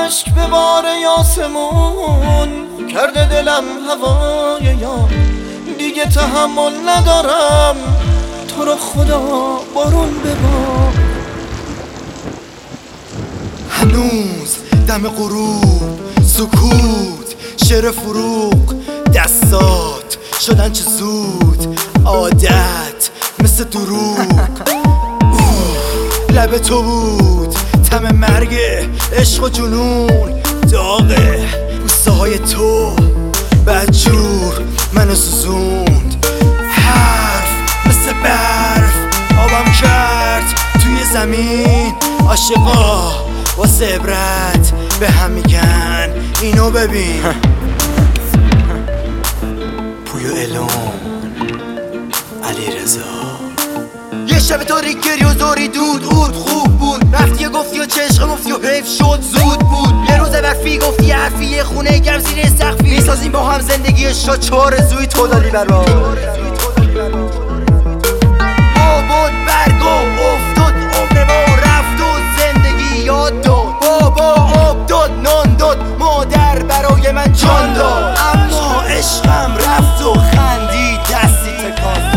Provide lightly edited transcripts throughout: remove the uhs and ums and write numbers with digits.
عشق به بار یاسمون کرده دلم هوای یار، دیگه تحمل ندارم، تو رو خدا بارون ببار. هنوز دم غروب سکوت، شعر فروغ دستات شدن چه زود، عادت مثل دروغ. لب تو بود تم مرگ عشق و جنون، داغه بوسه های تو بدجور منو سوزوند. حرف مثل برف آبم کرد توی زمین، عاشقا واسه عبرت به هم میگن اینو ببین. پویو الون علی رضا. یه شب تاریک و زوری دود اود خوب بود، رفتی و گفتی و چشق مفتی و حیف شد زود بود. یه روز برفی گفتی حرفی، یه خونه گرم زیر سقفی، میسازیم با هم زندگی شاد چهار زوی تو دادی برا. آباد برگو افتاد عمر ما رفت و زندگی یاد داد، بابا آب داد نان داد، مادر برای من جان داد. اما عشقم رفت و خندی دستی تکان.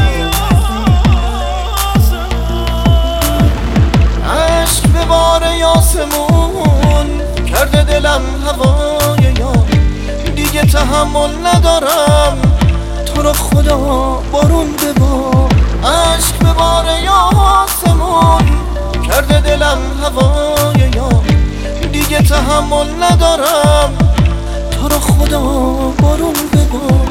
عشق به بار یاسمون کرده دلم هوای یار، دیگه تحمل ندارم، تو رو خدا بارون ببار. عشق به بار یاسمون کرده دلم هوای یار، دیگه تحمل ندارم، تو رو خدا بارون ببار.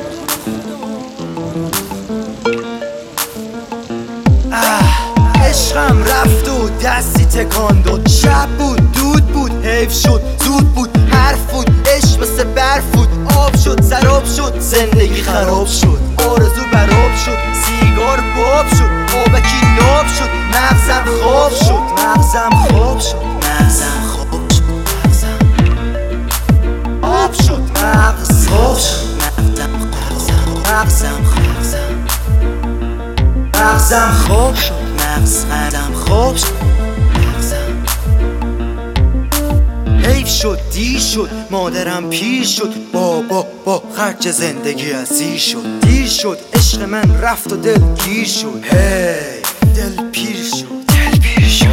عشقم رفت و دستی تکان داد، شب بود دود بود حیف شد زود بود، حرف بود عشق مثل برف بود، آب شد سراب شد زندگی خراب شد، آرزو براب شد سیگار باب شد، آبکی ناب شد مغزم خواب شد، مغزم خواب شد، مغزم خواب شد، مغزم آب شد، مغز خواب شد، مغزم خواب شد، مغزم خواب شد، مغزم حیف شد دیر شد، مادرم پیر شد، بابا با خرج زندگی اسیر شد، دیر شد عشق من رفت و دل گیر شد، هی دل پیر شد، دل پیر شد.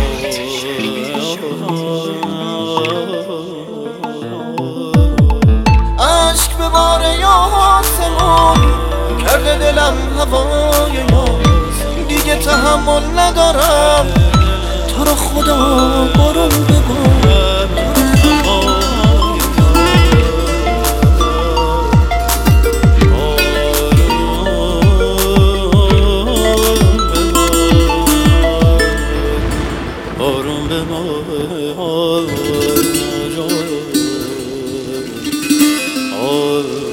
عشق به بار یاسمون کرده دلم هوای یار، دیگه تحمل ندارم، تو رو خدا بارون ببار. بارون ببار